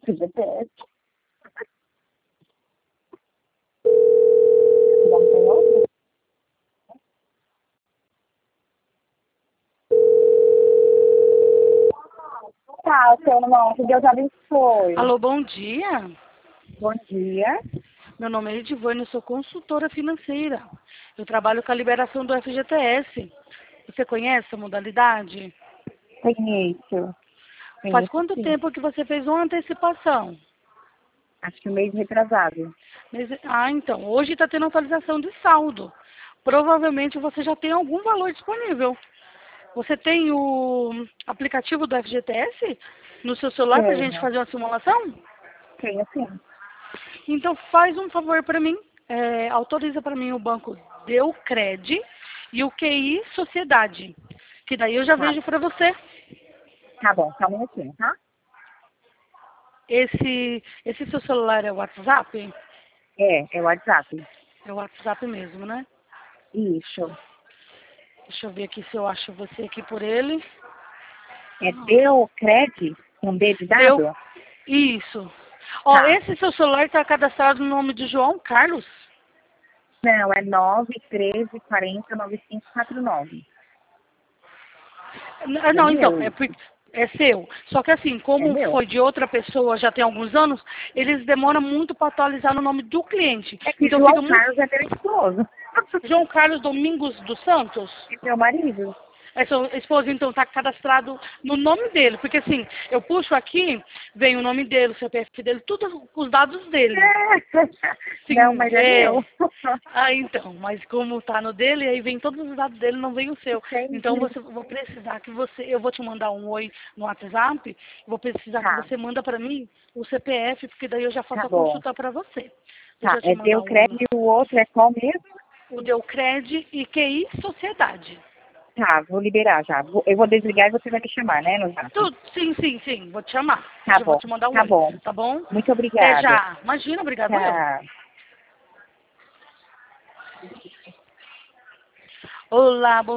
FGTS. Tá, seu irmão, que Deus abençoe. Alô, bom dia. Bom dia. Meu nome é Edivane, eu sou consultora financeira. Eu trabalho com a liberação do FGTS. Você conhece a modalidade? Conheço. Faz Conheço quanto sim. tempo que você fez uma antecipação? Acho que um mês retrasado. Então, hoje está tendo atualização de saldo. Provavelmente você já tem algum valor disponível. Você tem o aplicativo do FGTS no seu celular para a gente Tenho. fazer uma simulação? Tenho sim. Então faz um favor para mim, autoriza para mim o banco Deucred e o QI Sociedade, que daí eu já Tá. vejo para você. Tá bom, só um minutinho, tá? Esse seu celular é o WhatsApp? É o WhatsApp. É o WhatsApp mesmo, né? Isso. Deixa eu ver aqui se eu acho você aqui por ele. É Deucred, com D de Deu. dado? Isso. Ó, Tá. esse seu celular está cadastrado no nome de João Carlos? Não, é 913409549. É Não, então, meu. é seu. Só que assim, É como meu. foi de outra pessoa já tem alguns anos, eles demoram muito para atualizar no nome do cliente. É que Então fica João muito. Carlos é meu esposo. João Carlos Domingos dos Santos? É meu marido. É seu esposo, então, está cadastrado no nome dele. Porque assim, eu puxo aqui, vem o nome dele, o CPF dele, tudo os dados dele. Não, Sim, mas é meu. Então, mas como tá no dele, aí vem todos os dados dele, não vem o seu. Então Entendi. você vou precisar que você, eu vou te mandar um oi no WhatsApp, vou precisar que Tá, você manda para mim o CPF, porque daí eu já tá faço a bom. consulta para você. Deixa Tá, eu te é mandar Deucred e o outro é qual mesmo? o Deucred e QI Sociedade. Tá, vou liberar já. Eu vou desligar e você vai me chamar, né, no zap? Tudo, sim, vou te chamar. Tá Já vou bom, te mandar um tá oi, bom. tá bom? Muito Até obrigada. já. Imagina, obrigado eu. Tchau. Olá, bom